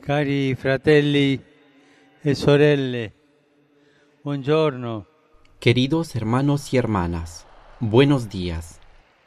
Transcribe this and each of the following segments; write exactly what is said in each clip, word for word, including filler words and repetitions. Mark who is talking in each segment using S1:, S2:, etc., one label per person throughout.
S1: Cari fratelli e sorelle, buongiorno.
S2: Queridos hermanos y hermanas, buenos días.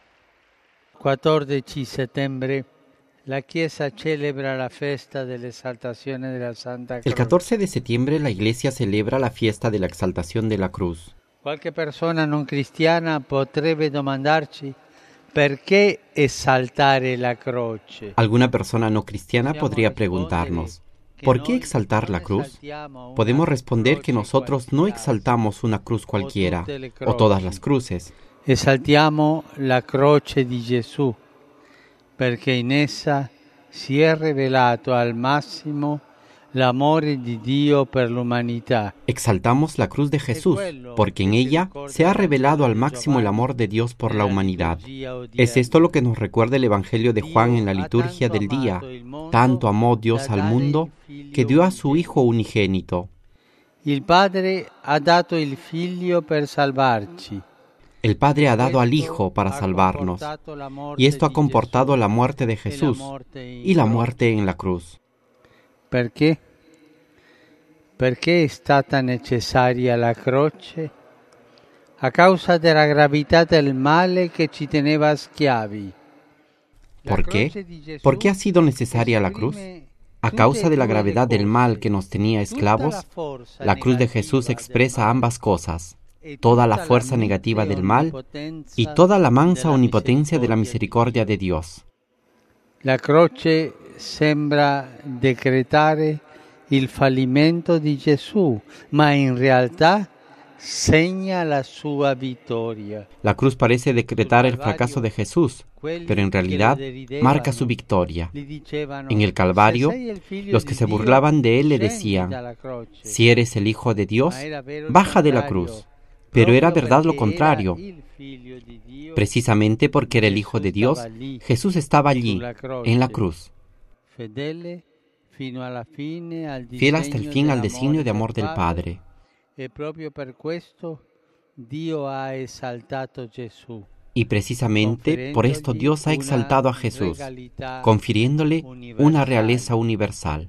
S1: quattordici settembre la Chiesa celebra la festa dell'esaltazione della Santa Croce.
S2: El catorce de septiembre la Iglesia celebra la fiesta de la exaltación de la cruz.
S1: Qualche persona non cristiana potrebbe domandarci perché esaltare la croce.
S2: Alguna persona no cristiana podría preguntarnos, ¿por qué exaltar la cruz? Podemos responder que nosotros no exaltamos una cruz cualquiera o todas las cruces.
S1: Esaltiamo la croce di Gesù perché in essa si è rivelato al massimo l'amore di Dio per l'umanità.
S2: Exaltamos la cruz de Jesús, porque en ella se ha revelado al máximo el amor de Dios por la humanidad. Es esto lo que nos recuerda el Evangelio de Juan en la liturgia del día. Tanto amó Dios al mundo que dio a su Hijo unigénito.
S1: Il Padre ha dato il Figlio per salvarci.
S2: El Padre ha dado al Hijo para salvarnos, y esto ha comportado la muerte de Jesús y la muerte en la cruz.
S1: Perché? Perché è stata necessaria la croce? A causa della gravità del male che ci teneva schiavi.
S2: ¿Por qué? ¿Por qué ha sido necesaria la cruz? A causa de la gravedad del mal que nos tenía esclavos, la cruz de Jesús expresa ambas cosas, toda la fuerza negativa del mal y toda la mansa omnipotencia de la misericordia de Dios.
S1: La croce sembra decretare il fallimento di Gesù, ma in realtà segna la sua vittoria.
S2: La cruz parece decretar el fracaso de Jesús, pero en realidad marca su victoria. En el Calvario, los que se burlaban de él le decían, si eres el Hijo de Dios, baja de la cruz. Pero era verdad lo contrario. Precisamente porque era el Hijo de Dios, Jesús estaba allí, en la cruz, fiel hasta el fin al designio de amor del Padre. Y precisamente por esto Dios ha exaltado a Jesús, confiriéndole una realeza universal.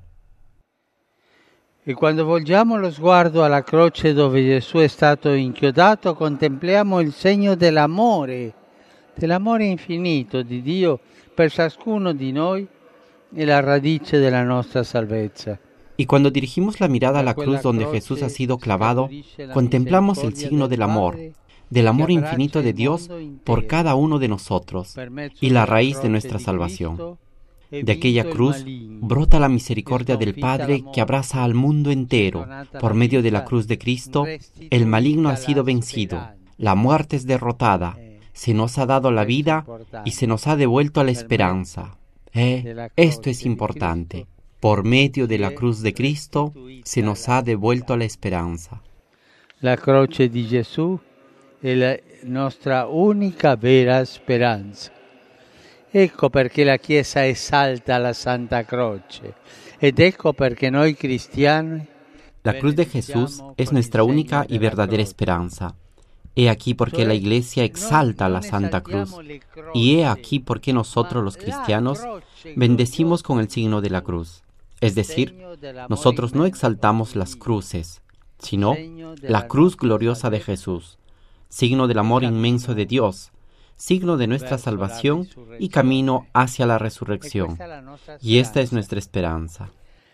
S1: E quando volgiamo lo sguardo alla croce dove Gesù è stato inchiodato, contempliamo il segno dell'amore, dell'amore infinito di Dio per ciascuno di noi e la radice della nostra salvezza.
S2: Y cuando dirigimos la mirada a la cruz donde Jesús ha sido clavado, contemplamos el signo del amor, del amor infinito de Dios por cada uno de nosotros y la raíz de nuestra salvación. De aquella cruz brota la misericordia del Padre que abraza al mundo entero. Por medio de la cruz de Cristo, el maligno ha sido vencido, la muerte es derrotada, se nos ha dado la vida y se nos ha devuelto la esperanza. Eh, esto es importante. Por medio de la cruz de Cristo, se nos ha devuelto la esperanza.
S1: La croce di Gesù è la nostra unica vera speranza. Ecco perché la Chiesa esalta la Santa Croce ed ecco perché noi cristiani.
S2: La cruz de Jesús es nuestra única y verdadera esperanza. He aquí por qué la Iglesia exalta la Santa Cruz y he aquí por qué nosotros los cristianos bendecimos con el signo de la cruz. Es decir, nosotros no exaltamos las cruces, sino la cruz gloriosa de Jesús, signo del amor inmenso de Dios, signo de nuestra salvación y camino hacia la resurrección. Y esta es nuestra esperanza.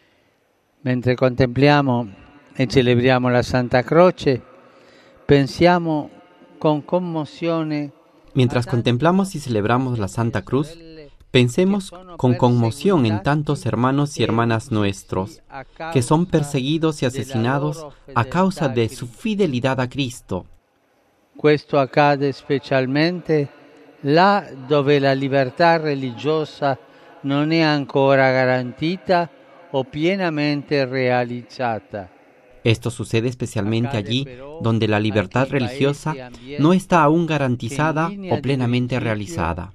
S1: Mentre contempliamo e celebriamo la Santa Croce, pensiamo con conmozione.
S2: Mientras contemplamos y celebramos la Santa Cruz, pensemos con conmoción en tantos hermanos y hermanas nuestros que son perseguidos y asesinados a causa de su fidelidad a Cristo.
S1: Questo accade specialmente là dove la libertà religiosa non è ancora garantita o pienamente realizzata.
S2: Esto sucede especialmente allí donde la libertad religiosa no está aún garantizada o plenamente realizada.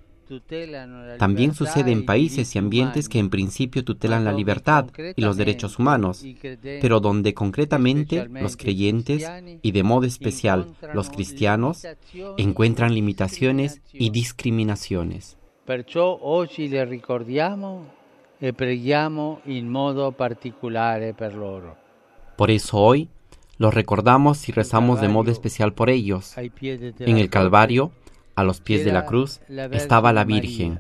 S2: También sucede en países y ambientes que en principio tutelan la libertad y los derechos humanos, pero donde concretamente los creyentes, y de modo especial los cristianos, encuentran limitaciones y discriminaciones.
S1: Perciò oggi le ricordiamo e preghiamo in modo particolare per loro.
S2: Por eso hoy los recordamos y rezamos de modo especial por ellos. En el Calvario, a los pies de la cruz, estaba la Virgen.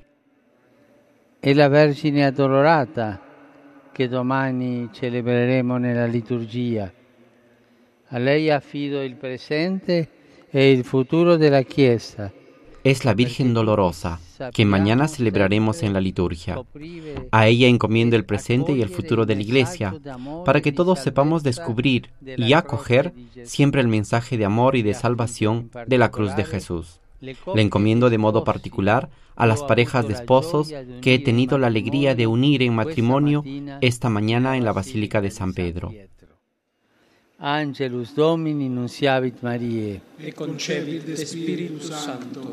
S1: E la Vergine Addolorata, che domani celebreremo nella liturgia. A lei affido il presente e il futuro della Chiesa.
S2: Es la Virgen Dolorosa, que mañana celebraremos en la liturgia. A ella encomiendo el presente y el futuro de la Iglesia, para que todos sepamos descubrir y acoger siempre el mensaje de amor y de salvación de la cruz de Jesús. Le encomiendo de modo particular a las parejas de esposos que he tenido la alegría de unir en matrimonio esta mañana en la Basílica de San Pedro.
S1: Angelus Domini nunciavit Mariae.
S3: E concepit de Spiritus Sancto.